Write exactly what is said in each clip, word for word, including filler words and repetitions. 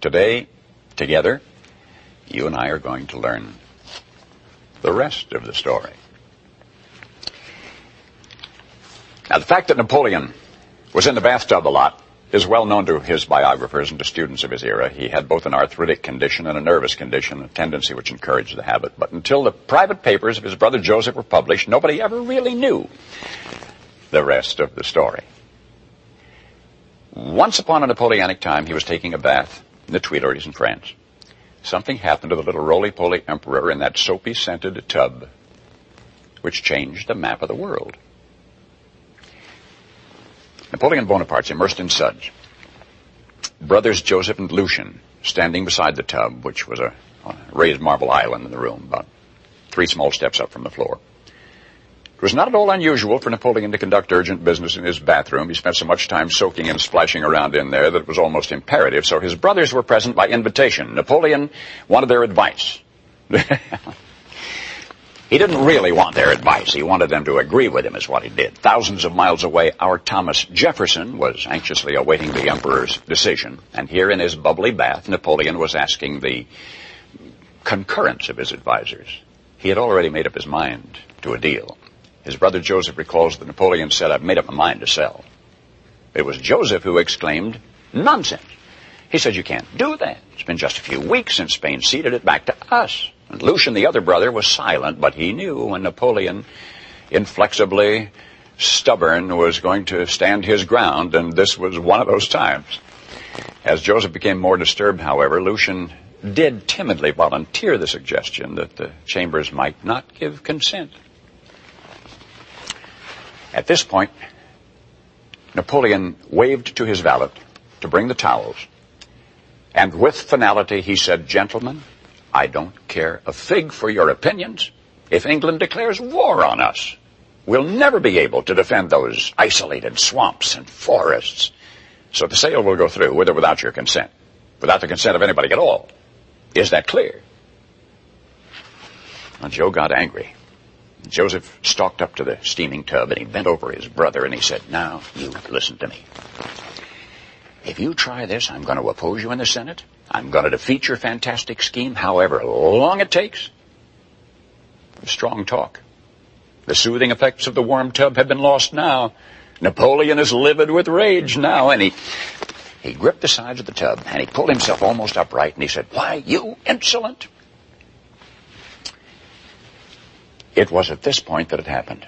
Today, together, you and I are going to learn the rest of the story. Now, the fact that Napoleon was in the bathtub a lot is well known to his biographers and to students of his era. He had both an arthritic condition and a nervous condition, a tendency which encouraged the habit. But until the private papers of his brother Joseph were published, nobody ever really knew the rest of the story. Once upon a Napoleonic time, he was taking a bath in the Tuileries in France. Something happened to the little roly-poly emperor in that soapy-scented tub, which changed the map of the world. Napoleon Bonaparte's immersed in suds. Brothers Joseph and Lucien standing beside the tub, which was a, a raised marble island in the room, about three small steps up from the floor. It was not at all unusual for Napoleon to conduct urgent business in his bathroom. He spent so much time soaking and splashing around in there that it was almost imperative, so his brothers were present by invitation. Napoleon wanted their advice. He didn't really want their advice. He wanted them to agree with him, is what he did. Thousands of miles away, our Thomas Jefferson was anxiously awaiting the emperor's decision. And here in his bubbly bath, Napoleon was asking the concurrence of his advisors. He had already made up his mind to a deal. His brother Joseph recalls that Napoleon said, "I've made up my mind to sell." It was Joseph who exclaimed, "Nonsense." He said, "You can't do that. It's been just a few weeks since Spain ceded it back to us." And Lucien, the other brother, was silent, but he knew when Napoleon, inflexibly stubborn, was going to stand his ground, and this was one of those times. As Joseph became more disturbed, however, Lucien did timidly volunteer the suggestion that the chambers might not give consent. At this point, Napoleon waved to his valet to bring the towels, and with finality he said, "Gentlemen, I don't care a fig for your opinions. If England declares war on us, we'll never be able to defend those isolated swamps and forests. So the sale will go through with or without your consent, without the consent of anybody at all. Is that clear?" Well, Joe got angry. Joseph stalked up to the steaming tub and he bent over his brother and he said, "Now, you listen to me. If you try this, I'm going to oppose you in the Senate. I'm going to defeat your fantastic scheme, however long it takes." Strong talk. The soothing effects of the warm tub have been lost now. Napoleon is livid with rage now, and he he gripped the sides of the tub and he pulled himself almost upright and he said, "Why, you insolent!" It was at this point that it happened.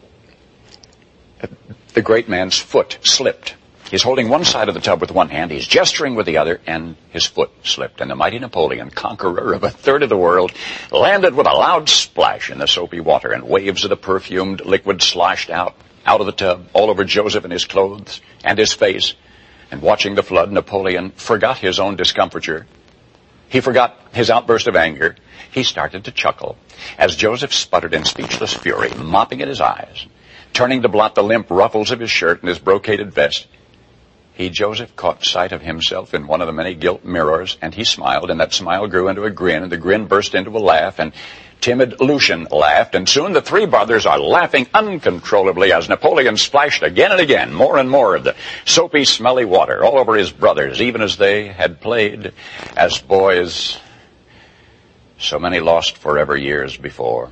The great man's foot slipped. He's holding one side of the tub with one hand, he's gesturing with the other, and his foot slipped. And the mighty Napoleon, conqueror of a third of the world, landed with a loud splash in the soapy water, and waves of the perfumed liquid sloshed out, out of the tub, all over Joseph and his clothes and his face. And watching the flood, Napoleon forgot his own discomfiture. He forgot his outburst of anger. He started to chuckle as Joseph sputtered in speechless fury, mopping at his eyes, turning to blot the limp ruffles of his shirt and his brocaded vest. He, Joseph, caught sight of himself in one of the many gilt mirrors, and he smiled, and that smile grew into a grin, and the grin burst into a laugh, and timid Lucien laughed, and soon the three brothers are laughing uncontrollably as Napoleon splashed again and again, more and more of the soapy, smelly water all over his brothers, even as they had played as boys so many lost forever years before.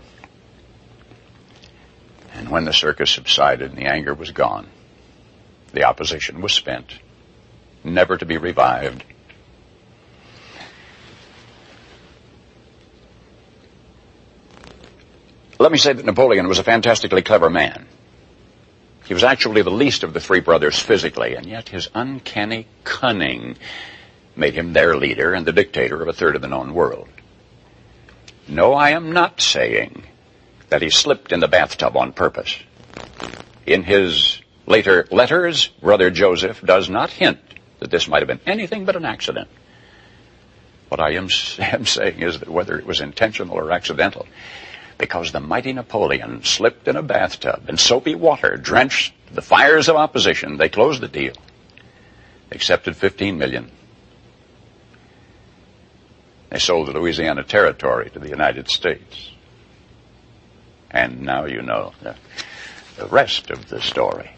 And when the circus subsided and the anger was gone, the opposition was spent, never to be revived. Let me say that Napoleon was a fantastically clever man. He was actually the least of the three brothers physically, and yet his uncanny cunning made him their leader and the dictator of a third of the known world. No, I am not saying that he slipped in the bathtub on purpose. In his later letters, brother Joseph does not hint that this might have been anything but an accident. What I am, am saying is that whether it was intentional or accidental, because the mighty Napoleon slipped in a bathtub in soapy water, drenched the fires of opposition, they closed the deal, accepted fifteen million. They sold the Louisiana Territory to the United States. And now you know the, the rest of the story.